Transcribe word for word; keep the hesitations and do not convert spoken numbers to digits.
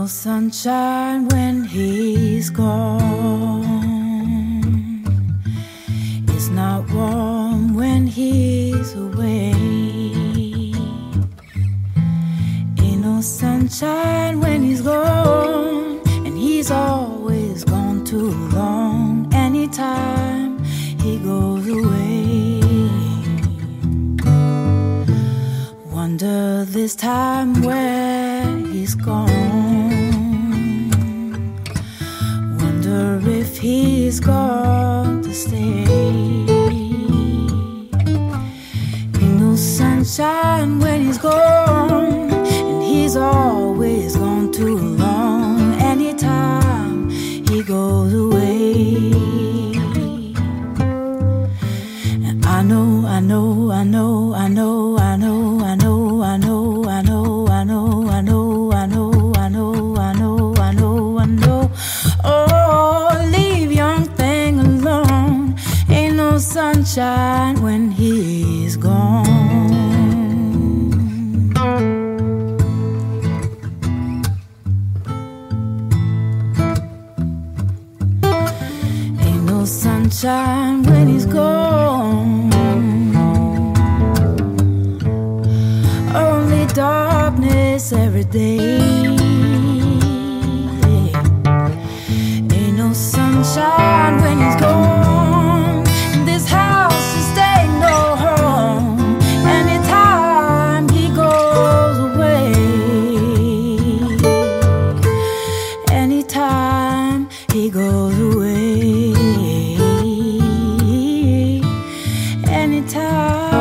no sunshine when he's gone. It's not warm when he's away. Ain't no sunshine when he's gone, and he's always gone too long. Anytime he goes away, wonder this time where he's gone. Wonder if he's gone to stay. Ain't no sunshine when he's gone, and he's always gone too long. Anytime he goes away, and I know, I know, I know, I know, I know, I know, I know, I know, I know, I know, I know, I know, I know, I know, I know. Oh, leave young thing alone. Ain't no sunshine when he's gone. Ain't no sunshine when he's gone. Only darkness every day. Ain't no sunshine when he's gone, and this house is staying no home. Anytime he goes away, anytime he goes away, anytime.